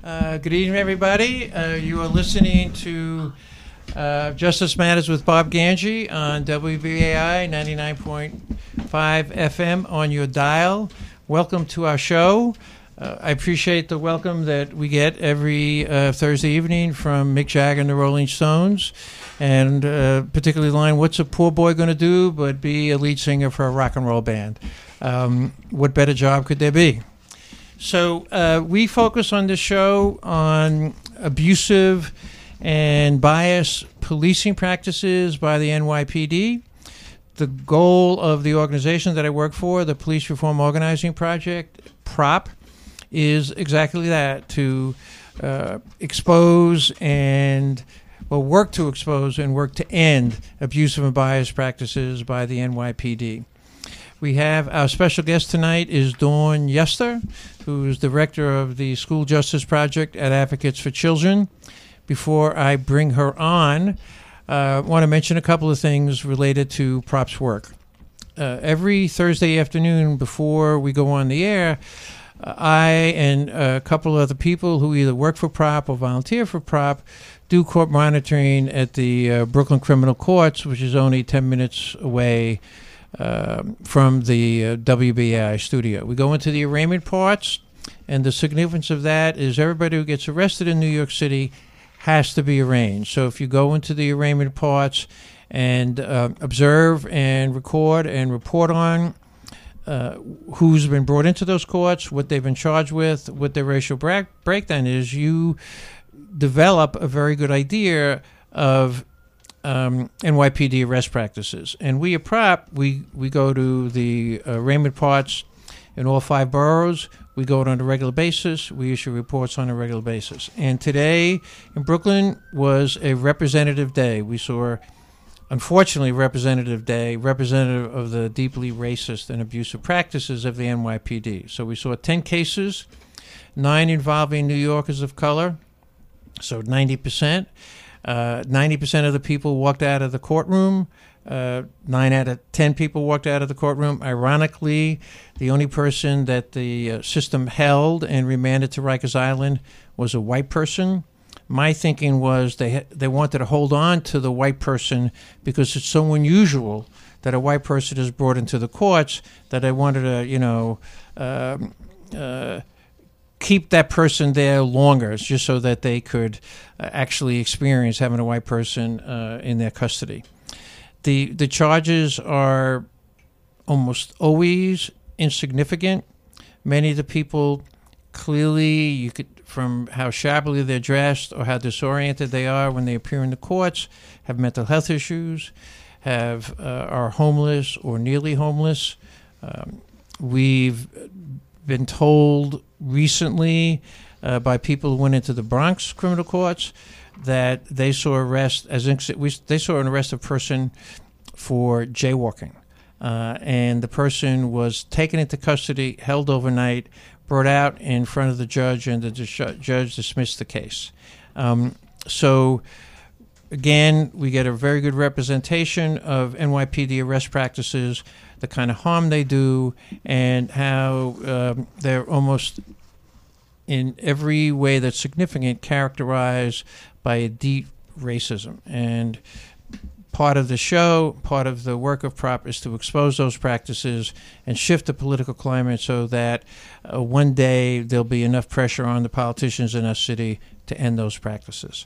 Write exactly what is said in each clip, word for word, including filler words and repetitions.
Uh, good evening, everybody. Uh, you are listening to uh, Justice Matters with Bob Ganji on W B A I ninety-nine point five F M on your dial. Welcome to our show. Uh, I appreciate the welcome that we get every uh, Thursday evening from Mick Jagger and the Rolling Stones, and uh, particularly the line, "What's a poor boy going to do but be a lead singer for a rock and roll band?" Um, what better job could there be? So uh, we focus on this show on abusive and biased policing practices by the N Y P D. The goal of the organization that I work for, the Police Reform Organizing Project, PROP, is exactly that, to uh, expose and, well, work to expose and work to end abusive and biased practices by the N Y P D. We have our special guest tonight is Dawn Yester, who is director of the School Justice Project at Advocates for Children. Before I bring her on, I uh, want to mention a couple of things related to PROP's work. Uh, every Thursday afternoon before we go on the air, uh, I and a couple of other people who either work for PROP or volunteer for PROP do court monitoring at the uh, Brooklyn Criminal Courts, which is only ten minutes away Uh, from the uh, W B A I studio. We go into the arraignment parts, and the significance of that is everybody who gets arrested in New York City has to be arraigned. So if you go into the arraignment parts and uh, observe and record and report on uh, who's been brought into those courts, what they've been charged with, what their racial bra- breakdown is, you develop a very good idea of Um, N Y P D arrest practices. And we at PROP, we, we go to the arraignment parts in all five boroughs. We go on a regular basis. We issue reports on a regular basis. And today in Brooklyn was a representative day. We saw, unfortunately, representative day, representative of the deeply racist and abusive practices of the N Y P D. So we saw ten cases, nine involving New Yorkers of color, so ninety percent. Uh, ninety percent of the people walked out of the courtroom. Uh, nine out of ten people walked out of the courtroom. Ironically, the only person that the uh, system held and remanded to Rikers Island was a white person. My thinking was they ha- they wanted to hold on to the white person because it's so unusual that a white person is brought into the courts that they wanted to, you know, uh, uh, keep that person there longer, just so that they could uh, actually experience having a white person uh, in their custody. The the charges are almost always insignificant. Many of the people, clearly, you could, from how shabbily they're dressed or how disoriented they are when they appear in the courts, have mental health issues, have uh, are homeless or nearly homeless. Um, we've been told recently uh, by people who went into the Bronx criminal courts that they saw arrest as we they saw an arrest of person for jaywalking, uh, and the person was taken into custody, held overnight, brought out in front of the judge, and the ju- judge dismissed the case. Um, so. Again, we get a very good representation of N Y P D arrest practices, the kind of harm they do, and how um, they're almost in every way that's significant characterized by a deep racism. And part of the show, part of the work of PROP is to expose those practices and shift the political climate so that uh, one day there'll be enough pressure on the politicians in our city to end those practices.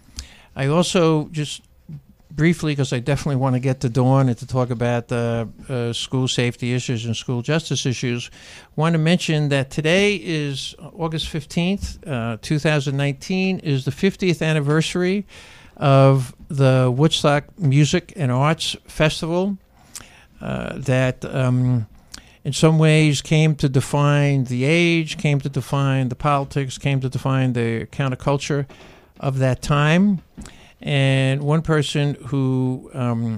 I also, just briefly, because I definitely want to get to Dawn and to talk about the uh, school safety issues and school justice issues, want to mention that today is August fifteenth, uh, two thousand nineteen, is the fiftieth anniversary of the Woodstock Music and Arts Festival uh, that um, in some ways came to define the age, came to define the politics, came to define the counterculture of that time. And one person who, um,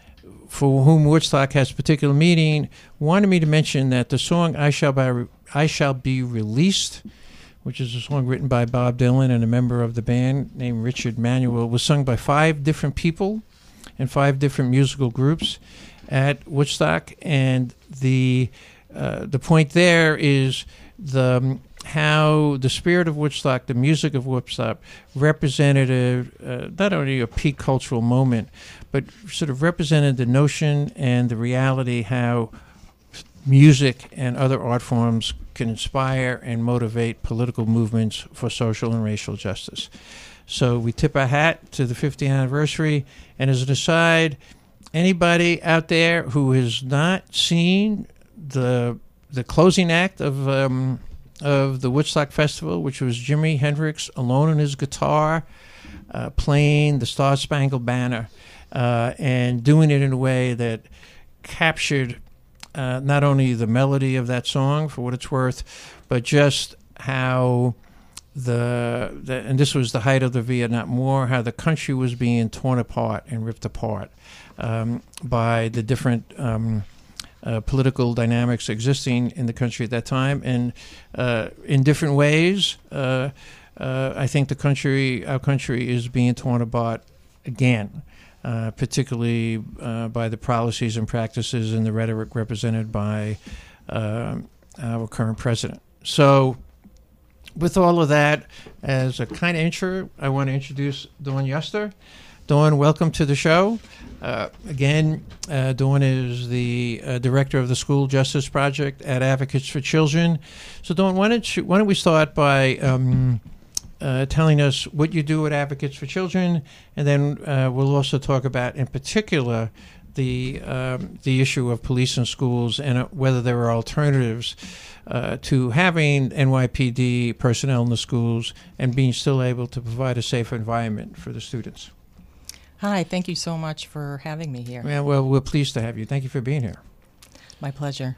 for whom Woodstock has particular meaning, wanted me to mention that the song I Shall Be, I Shall Be Released, which is a song written by Bob Dylan and a member of the band named Richard Manuel, was sung by five different people and five different musical groups at Woodstock. And the uh, the point there is the how the spirit of Woodstock, the music of Woodstock, represented a, uh, not only a peak cultural moment, but sort of represented the notion and the reality how music and other art forms can inspire and motivate political movements for social and racial justice. So we tip our hat to the fiftieth anniversary. And as an aside, anybody out there who has not seen the the closing act of um, of the Woodstock Festival, which was Jimi Hendrix alone on his guitar, uh, playing the Star Spangled Banner, uh, and doing it in a way that captured uh, not only the melody of that song, for what it's worth, but just how the, the and this was the height of the Vietnam War, how the country was being torn apart and ripped apart um, by the different um, uh, political dynamics existing in the country at that time, and uh, in different ways. Uh, uh, I think the country, our country, is being torn apart again. Uh, particularly uh, by the policies and practices and the rhetoric represented by uh, our current president. So with all of that, as a kind of intro, I want to introduce Dawn Yuster. Dawn, welcome to the show. Uh, again, uh, Dawn is the uh, director of the School Justice Project at Advocates for Children. So Dawn, why don't, you, why don't we start by um, Uh, telling us what you do at Advocates for Children, and then uh, we'll also talk about, in particular, the um, the issue of police in schools and uh, whether there are alternatives uh, to having N Y P D personnel in the schools and being still able to provide a safe environment for the students. Hi, thank you so much for having me here. Yeah, well, we're pleased to have you. Thank you for being here. My pleasure.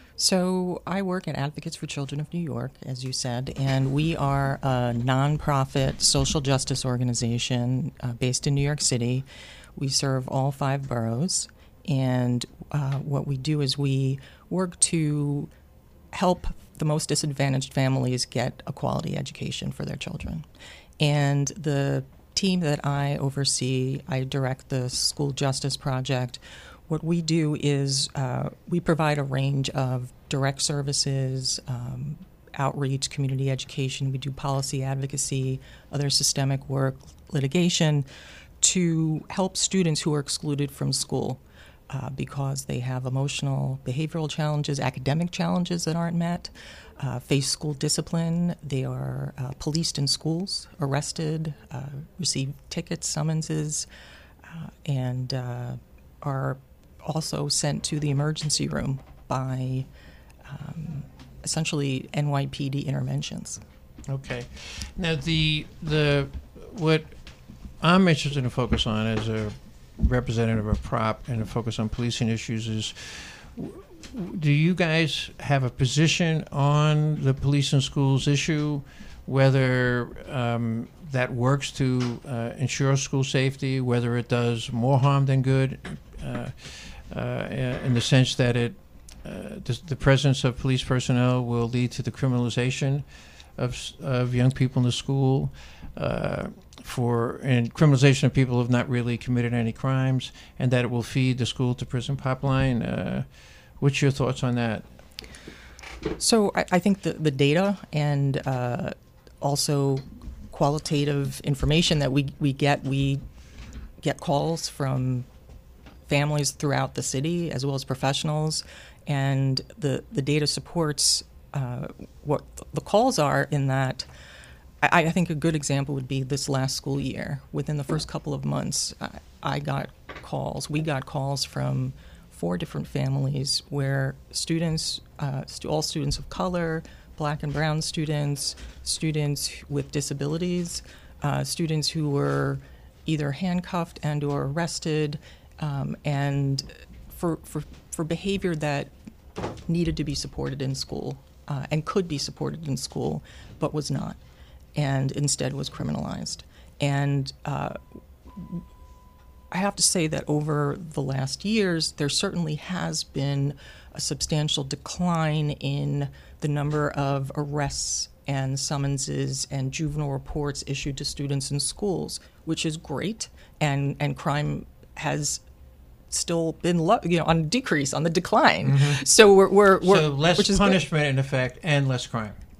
So I work at Advocates for Children of New York, as you said, and we are a nonprofit social justice organization uh, based in New York City. We serve all five boroughs, and uh, what we do is we work to help the most disadvantaged families get a quality education for their children. And the team that I oversee, I direct the School Justice Project. What we do is uh, we provide a range of direct services, um, outreach, community education. We do policy advocacy, other systemic work, litigation, to help students who are excluded from school uh, because they have emotional, behavioral challenges, academic challenges that aren't met, uh, face school discipline. They are uh, policed in schools, arrested, uh, receive tickets, summonses, uh, and uh, are also sent to the emergency room by um, essentially N Y P D interventions. Okay. Now, the the what I'm interested to focus on as a representative of PROP and to focus on policing issues is, do you guys have a position on the police in schools issue, whether um, that works to uh, ensure school safety, whether it does more harm than good? Uh, Uh, in the sense that it, uh, the, the presence of police personnel will lead to the criminalization of of young people in the school, uh, for and criminalization of people who have not really committed any crimes, and that it will feed the school to prison pipeline. Uh, what's your thoughts on that? So I, I think the, the data and uh, also qualitative information that we, we get, we get calls from families throughout the city as well as professionals, and the, the data supports uh, what the calls are in that. I, I think a good example would be this last school year. Within the first couple of months, I, I got calls, we got calls from four different families where students, uh, stu- all students of color, black and brown students, students with disabilities, uh, students who were either handcuffed and or arrested, Um, and for, for for behavior that needed to be supported in school uh, and could be supported in school, but was not, and instead was criminalized. And uh, I have to say that over the last years, there certainly has been a substantial decline in the number of arrests and summonses and juvenile reports issued to students in schools, which is great, and, and crime has still been lo- you know on decrease, on the decline. Mm-hmm. So we're, we're, we're so less which is punishment good. in effect and less crime.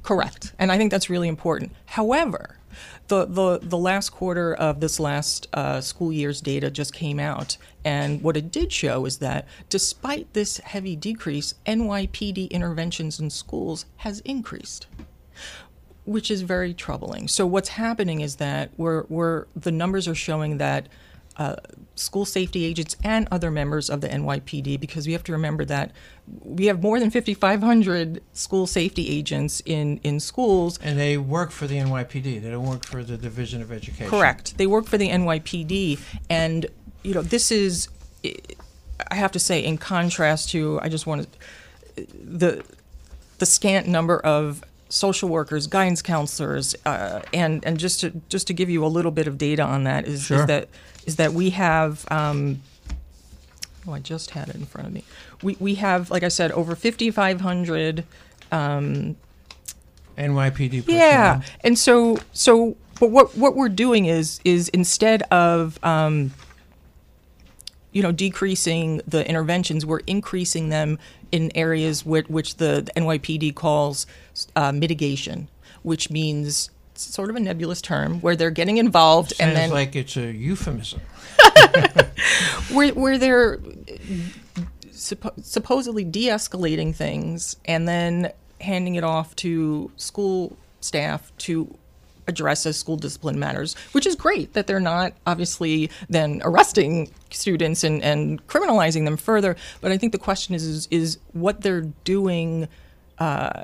Correct. And I think that's really important. However, the, the, the last quarter of this last uh, school year's data just came out, and what it did show is that despite this heavy decrease, N Y P D interventions in schools has increased, which is very troubling. So what's happening is that we're, we're, the numbers are showing that uh, school safety agents and other members of the N Y P D, because we have to remember that we have more than fifty-five hundred school safety agents in, in schools. And they work for the N Y P D. They don't work for the Division of Education. Correct. They work for the N Y P D. And, you know, this is, I have to say, in contrast to, I just want to, the, the scant number of social workers, guidance counselors, uh, and and just to just to give you a little bit of data on that is, Sure. is that is that we have. Um, oh, I just had it in front of me. We we have, like I said, over fifty-five hundred. Um, N Y P D personnel. yeah, and so so, but what what we're doing is is instead of um, you know, decreasing the interventions, we're increasing them in areas which, which the, the N Y P D calls uh, mitigation, which means sort of a nebulous term where they're getting involved Sounds and then like it's a euphemism. where where they're suppo- supposedly de-escalating things and then handing it off to school staff to address as school discipline matters, which is great that they're not obviously then arresting students and, and criminalizing them further. But I think the question is, is, is what they're doing, uh,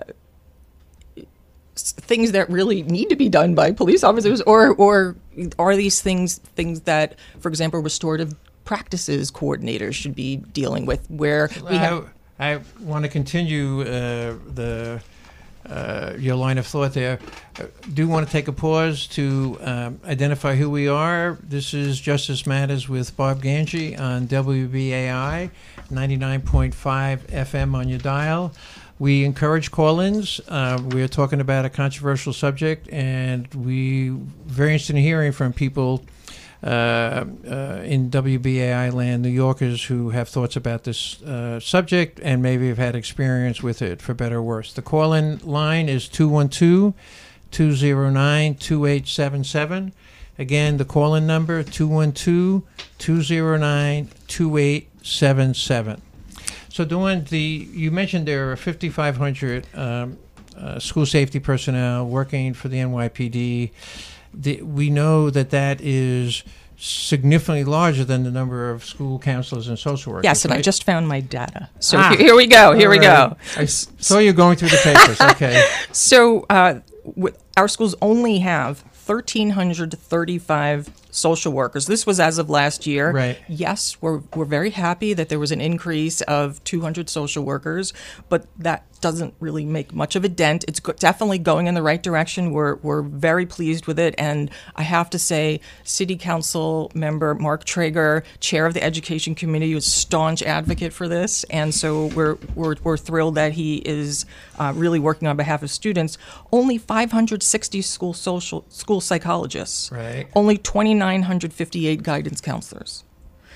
things that really need to be done by police officers, or, or are these things, things that, for example, restorative practices coordinators should be dealing with, where we have... I, I want to continue uh, the... Uh, your line of thought there. Uh, do want to take a pause to um, identify who we are. This is Justice Matters with Bob Ganji on W B A I ninety-nine point five F M on your dial. We encourage call-ins. Uh, we're talking about a controversial subject, and we very interested in hearing from people Uh, uh, in W B A I land, New Yorkers who have thoughts about this uh, subject and maybe have had experience with it, for better or worse. The call-in line is two one two, two zero nine, two eight seven seven. Again, the call-in number, two one two, two zero nine, two eight seven seven. So, Dawn, the, you mentioned there are fifty-five hundred um, uh, school safety personnel working for the N Y P D. The, we know that that is significantly larger than the number of school counselors and social workers. Yes, and right? I just found my data. So Ah, here, here we go. Here we right. go. I s- saw you going through the papers. Okay. So uh, w- our schools only have one thousand three hundred thirty-five social workers. This was as of last year. Right. Yes, we're we're very happy that there was an increase of two hundred social workers, but that doesn't really make much of a dent. It's go- definitely going in the right direction. We're we're very pleased with it, and I have to say, City Council member Mark Traeger, chair of the Education Committee, was a staunch advocate for this, and so we're we're we're thrilled that he is uh, really working on behalf of students. Only five hundred sixty school social school psychologists. Right. Only twenty-nine hundred fifty-eight guidance counselors.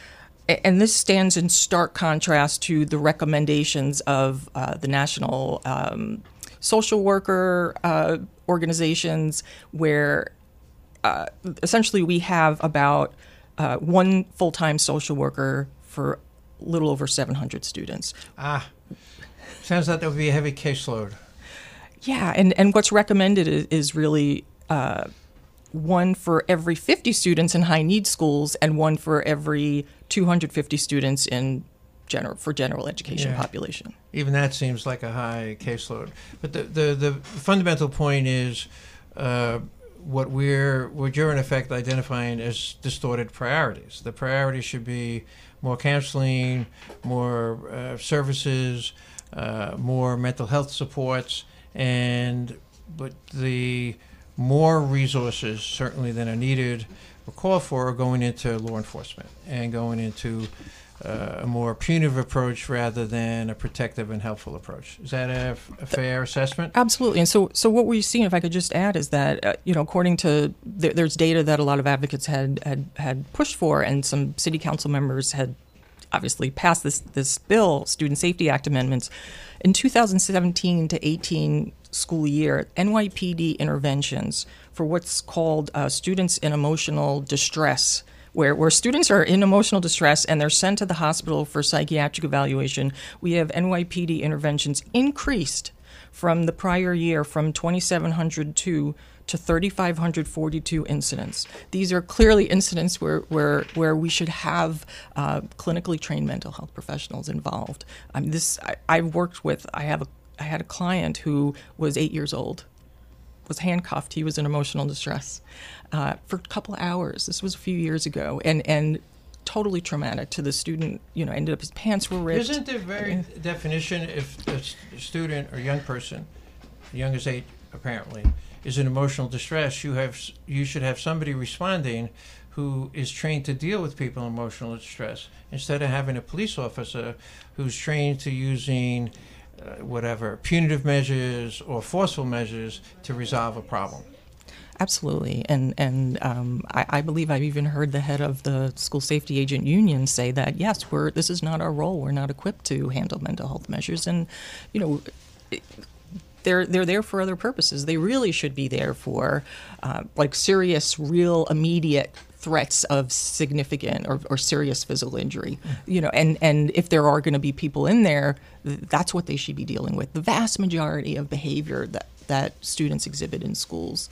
And this stands in stark contrast to the recommendations of uh, the national um, social worker uh, organizations, where uh, essentially we have about uh, one full-time social worker for a little over seven hundred students. Ah, sounds like that would be a heavy caseload. Yeah, and, and what's recommended is, is really uh, one for every fifty students in high need schools and one for every two hundred fifty students in general for general education Yeah. population. Even that seems like a high caseload. But the the, the fundamental point is uh, what we're what you're in effect identifying as distorted priorities. The priorities should be more counseling, more uh, services, uh, more mental health supports, and but the more resources certainly than are needed or called for are going into law enforcement and going into uh, a more punitive approach rather than a protective and helpful approach. Is that a, a fair assessment? Absolutely. And so, so what we've seen, if I could just add, is that uh, you know, according to there, there's data that a lot of advocates had, had had pushed for, and some city council members had obviously passed this this bill, Student Safety Act amendments. In two thousand seventeen to eighteen, school year, N Y P D interventions for what's called uh, students in emotional distress, where, where students are in emotional distress and they're sent to the hospital for psychiatric evaluation. We have N Y P D interventions increased from the prior year from twenty-seven hundred two to three thousand five hundred forty-two incidents. These are clearly incidents where where, where we should have uh, clinically trained mental health professionals involved. Um, this I, I've worked with. I have a I had a client who was eight years old, was handcuffed. He was in emotional distress uh, for a couple of hours. This was a few years ago, and and totally traumatic to the student. You know, ended up his pants were ripped. Isn't the very uh, definition, if a student or young person, young as eight apparently, is in emotional distress, you have you should have somebody responding who is trained to deal with people in emotional distress, instead of having a police officer who's trained to using uh, whatever punitive measures or forceful measures to resolve a problem. Absolutely, and and um, I, I believe I've even heard the head of the school safety agent union say that yes, we're this is not our role. We're not equipped to handle mental health measures, and you know. It, They're, they're there for other purposes. They really should be there for uh, like serious, real, immediate threats of significant or, or serious physical injury. Mm. You know, and, and if there are going to be people in there, that's what they should be dealing with. The vast majority of behavior that, that students exhibit in schools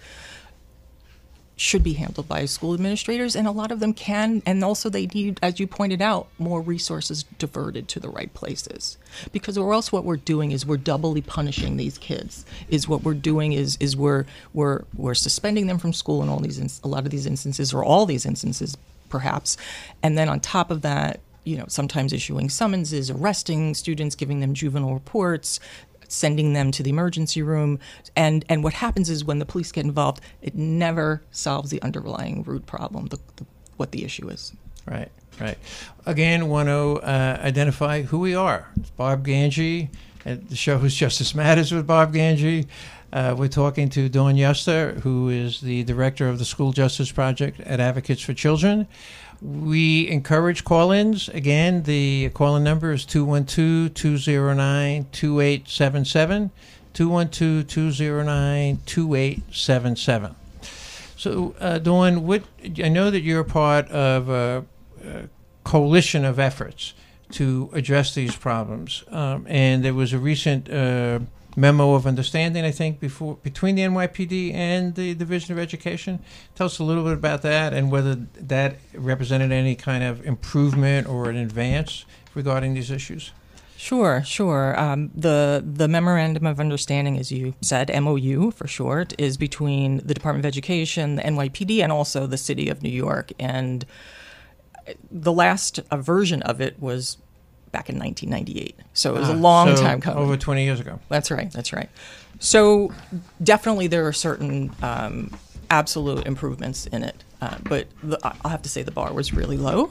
should be handled by school administrators, and a lot of them can, and also they need, as you pointed out, more resources diverted to the right places. Because or else what we're doing is we're doubly punishing these kids. Is what we're doing is is we're we're we're suspending them from school in all these in, a lot of these instances, or all these instances perhaps, and then on top of that, you know, sometimes issuing summonses, arresting students, giving them juvenile reports, sending them to the emergency room. And, and what happens is when the police get involved, it never solves the underlying root problem, the, the, what the issue is. Right, right. Again, want to uh, identify who we are. It's Bob Ganji. At the show is Justice Matters with Bob Ganji. Uh, we're talking to Dawn Yuster, who is the director of the School Justice Project at Advocates for Children. We encourage call-ins. Again, the call-in number is two one two, two zero nine, two eight seven seven, two one two, two zero nine, two eight seven seven. So, uh, Dawn, what, I know that you're part of a, a coalition of efforts to address these problems, um, and there was a recent uh, memo of understanding, I think, before between the N Y P D and the Division of Education. Tell us a little bit about that and whether that represented any kind of improvement or an advance regarding these issues. Sure, sure. Um, the the Memorandum of Understanding, as you said, M O U for short, is between the Department of Education, the N Y P D, and also the City of New York. And the last uh, version of it was back in nineteen ninety-eight. So it was ah, a long so time coming. Over twenty years ago. That's right. That's right. So definitely there are certain um, absolute improvements in it. Uh, but the, I'll have to say the bar was really low.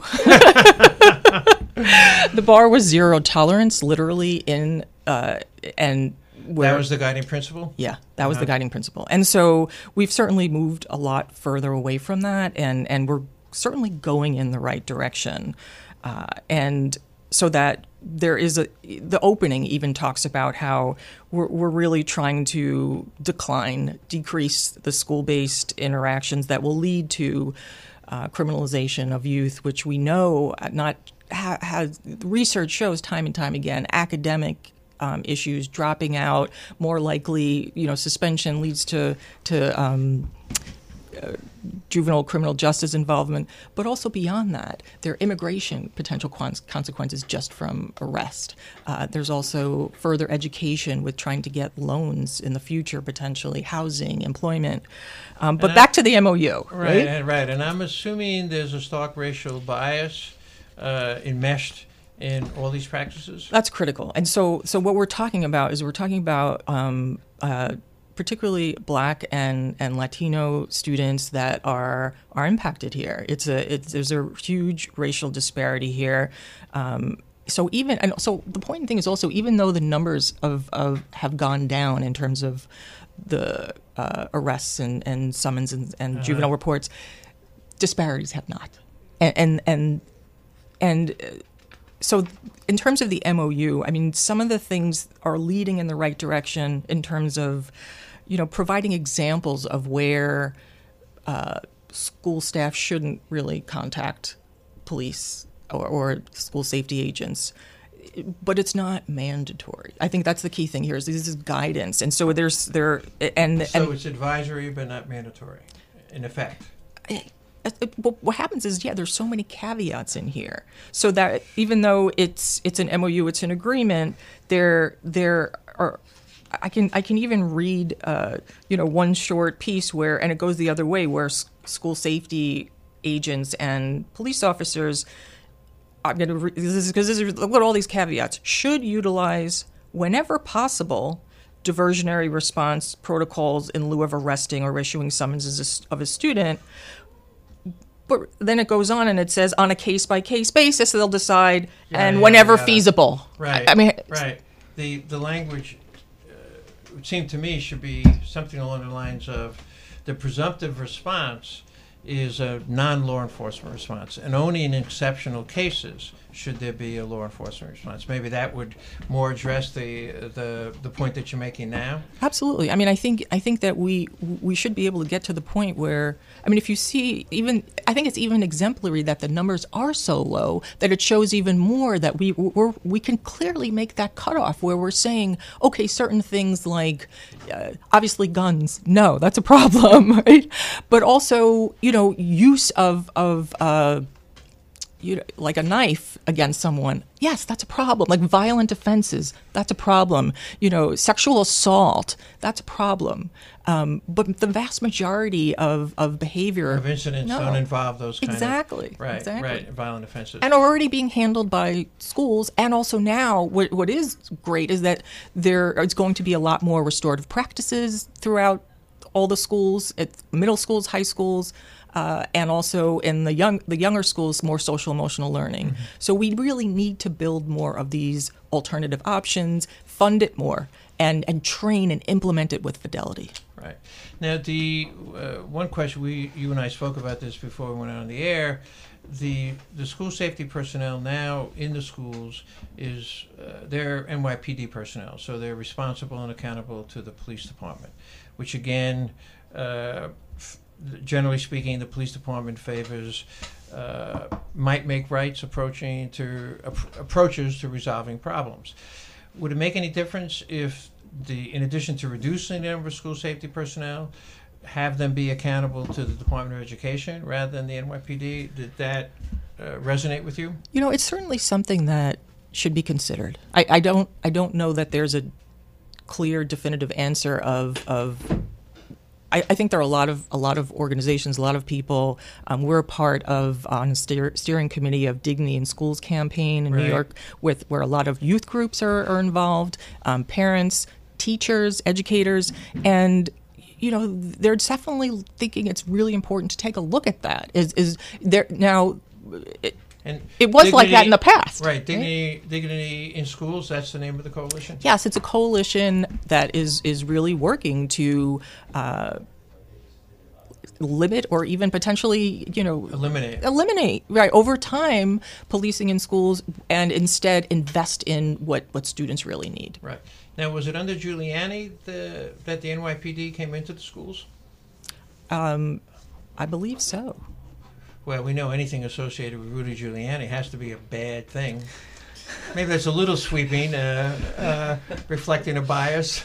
The bar was zero tolerance, literally, in uh, and where, that was the guiding principle? Yeah, that was uh-huh. the guiding principle. And so we've certainly moved a lot further away from that, and, and we're certainly going in the right direction. Uh, and so that there is a, the opening even talks about how we're, we're really trying to decline, decrease the school-based interactions that will lead to uh, criminalization of youth, which we know not ha- has research shows time and time again, academic um, issues, dropping out, more likely, you know, suspension leads to to um, uh, juvenile criminal justice involvement, but also beyond that, there are immigration potential consequences just from arrest. Uh, there's also further education with trying to get loans in the future, potentially housing, employment. Um, but and back I, to the M O U, right? Right, and, right. And I'm assuming there's a stark racial bias uh, enmeshed in all these practices? That's critical. And so, so what we're talking about is we're talking about um, uh, particularly Black and, and Latino students that are are impacted here. It's a it's, there's a huge racial disparity here. Um, so even and so the important thing is also, even though the numbers of, of have gone down in terms of the uh, arrests and, and summons and, and uh-huh. juvenile reports, disparities have not. And and and, and uh, so in terms of the M O U, I mean, some of the things are leading in the right direction in terms of, you know, providing examples of where uh, school staff shouldn't really contact police or, or school safety agents. But it's not mandatory. I think that's the key thing here. Is this is guidance, and so there's there and So and, it's advisory, but not mandatory, in effect. it, it, what happens is, yeah, there's so many caveats in here, so that even though it's it's an M O U, it's an agreement. There there are. I can I can even read uh, you know one short piece where, and it goes the other way, where s- school safety agents and police officers. I'm going to re- this is because this is look at all these caveats. Should utilize whenever possible diversionary response protocols in lieu of arresting or issuing summonses of a student. But then it goes on and it says on a case by case basis they'll decide Yeah, and yeah, whenever yeah. feasible. Right. I, I mean, right. The the language, uh, it would seem to me, should be something along the lines of the presumptive response is a non-law enforcement response, and only in exceptional cases should there be a law enforcement response. Maybe that would more address the the the point that you're making now. Absolutely. I mean, I think I think that we we should be able to get to the point where, I mean, if you see even, I think it's even exemplary that the numbers are so low that it shows even more that we we're, we can clearly make that cutoff where we're saying, okay, certain things like uh, obviously guns, no, that's a problem, right? But also, you know, use of of uh, you know, like a knife against someone, yes, that's a problem. Like violent offenses, that's a problem. You know, sexual assault, that's a problem. Um, but the vast majority of, of behavior Of incidents no. don't involve those kind exactly, of right, exactly. right, violent offenses. And are already being handled by schools. And also now, what, what is great is that there is going to be a lot more restorative practices throughout all the schools, at middle schools, high schools, uh, and also in the young the younger schools, more social emotional learning. Mm-hmm. So we really need to build more of these alternative options, fund it more, and and train and implement it with fidelity. Right. Now, the uh, one question we you and I spoke about this before we went on the air. The the school safety personnel now in the schools is uh, they're N Y P D personnel, so they're responsible and accountable to the police department, which again, uh, f- generally speaking, the police department favors uh, might make rights approaching to ap- approaches to resolving problems. Would it make any difference if the in addition to reducing the number of school safety personnel, have them be accountable to the Department of Education rather than the N Y P D? Did that uh, resonate with you? You know, it's certainly something that should be considered. I, I don't I don't know that there's a clear, definitive answer of of. I, I think there are a lot of a lot of organizations, a lot of people. Um, we're a part of on a steer, steering committee of Dignity in Schools campaign in Right. New York, with where a lot of youth groups are, are involved, um, parents, teachers, educators, and you know, they're definitely thinking it's really important to take a look at that. Is is there now? It, And it was like that in the past, Right. right? Dignity, Dignity in Schools, that's the name of the coalition? Yes, it's a coalition that is is really working to uh, limit or even potentially, you know, Eliminate. eliminate right over time policing in schools, and instead invest in what what students really need. Right. Now, was it under Giuliani the, that the N Y P D came into the schools? Um, I believe so. Well, we know anything associated with Rudy Giuliani has to be a bad thing. Maybe that's a little sweeping, uh, uh, reflecting a bias.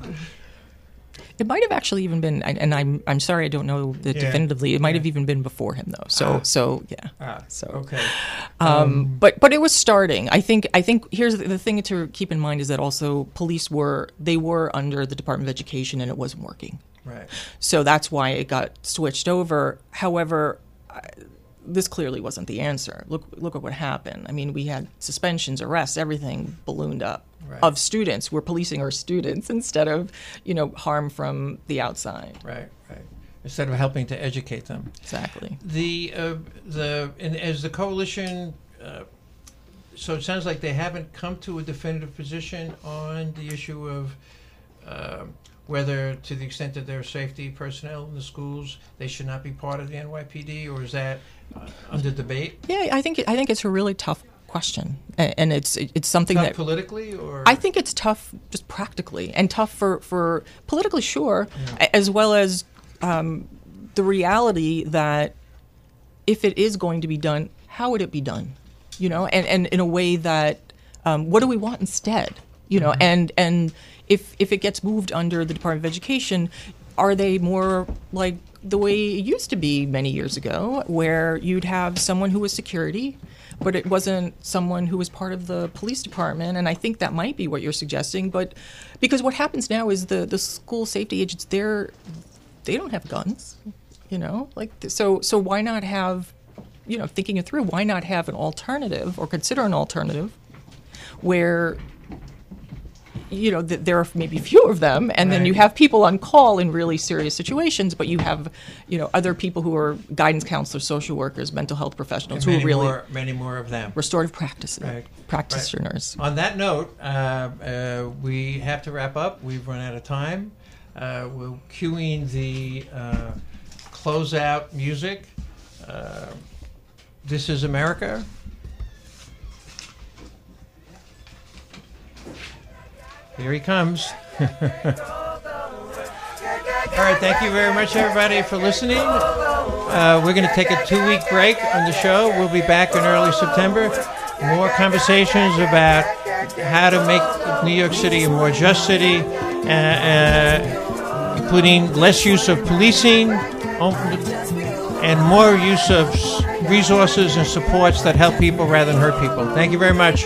It might have actually even been, and and I'm I'm sorry I don't know that Yeah. definitively. It might Yeah. have even been before him though. So Ah. so yeah. ah, So okay. Um, but but it was starting. I think I think here's the, the thing to keep in mind is that also police were they were under the Department of Education and it wasn't working. Right. So that's why it got switched over. However, I, this clearly wasn't the answer. Look look at what happened. I mean, we had suspensions, arrests, everything ballooned up Right. of students. We're policing our students instead of, you know, harm from the outside. Right, right. Instead of helping to educate them. Exactly. The uh, the and as the coalition, uh, so it sounds like they haven't come to a definitive position on the issue of uh, whether, to the extent that there are safety personnel in the schools, they should not be part of the N Y P D, or is that uh, under debate? Yeah, I think I think it's a really tough question, and, and it's it's something Tough that politically, or I think it's tough just practically, and tough for, for politically, sure, Yeah. as well as um, the reality that if it is going to be done, how would it be done? You know, and, and in a way that um, what do we want instead? You know, Mm-hmm. and and if if it gets moved under the Department of Education, are they more like the way it used to be many years ago, where you'd have someone who was security, but it wasn't someone who was part of the police department? And I think that might be what you're suggesting. But because what happens now is the, the school safety agents, they're they don't have guns, you know, like so so why not have, you know, thinking it through, why not have an alternative or consider an alternative where, you know, th- there are maybe fewer of them, and then you Right. have people on call in really serious situations, but you have, you know, other people who are guidance counselors, social workers, mental health professionals who many are really more, many more of them. restorative practice Right. practitioners. On that note, uh, uh, we have to wrap up. We've run out of time. Uh, we're cueing the uh, closeout music. Uh, This is America. Here he comes. All right, thank you very much, everybody, for listening. Uh, we're going to take a two-week break on the show. We'll be back in early September. More conversations about how to make New York City a more just city, uh, uh, including less use of policing and more use of resources and supports that help people rather than hurt people. Thank you very much.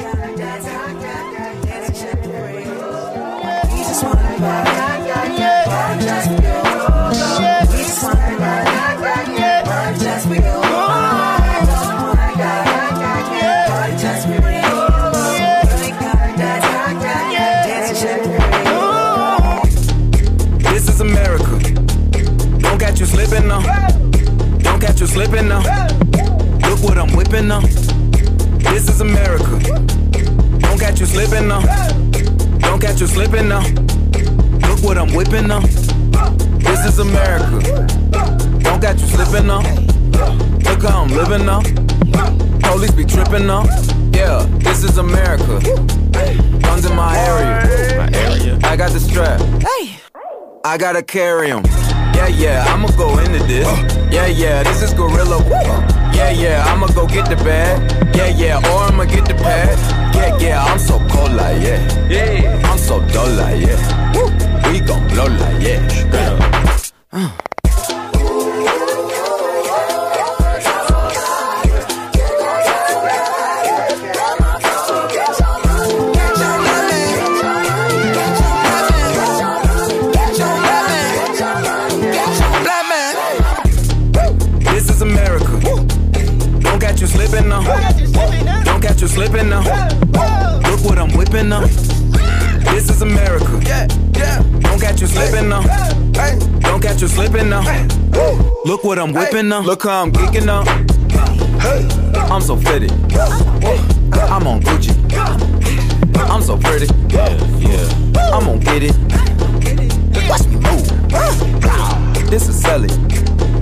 This is America. Don't catch you slipping now. Don't catch you slipping now. Look what I'm whipping now. This is America. Don't catch you slipping now. Don't catch you slipping now. Look what I'm whipping now. This is America. Don't catch you slipping now. Look how I'm living now. Police be tripping now. Yeah, this is America. Guns in my area. My area. I got the strap. Hey. I gotta carry 'em. Yeah, yeah, I'ma go into this. Yeah, yeah, this is gorilla. Yeah, yeah, I'ma go get the bag. Yeah, yeah, or I'ma get the pad. Yeah, yeah, I'm so cold like yeah. Yeah, I'm so dull like yeah. We gon' blow like yeah. Uh. Slipping now. Don't catch you slipping now. Look what I'm whipping now. This is America. Don't catch you slipping now. Don't catch you slipping now. Look what I'm whipping now. Look how I'm geeking now. I'm so fitted. I'm on Gucci. I'm so pretty. Yeah, I'm gonna get it. Watch me move. This is selling.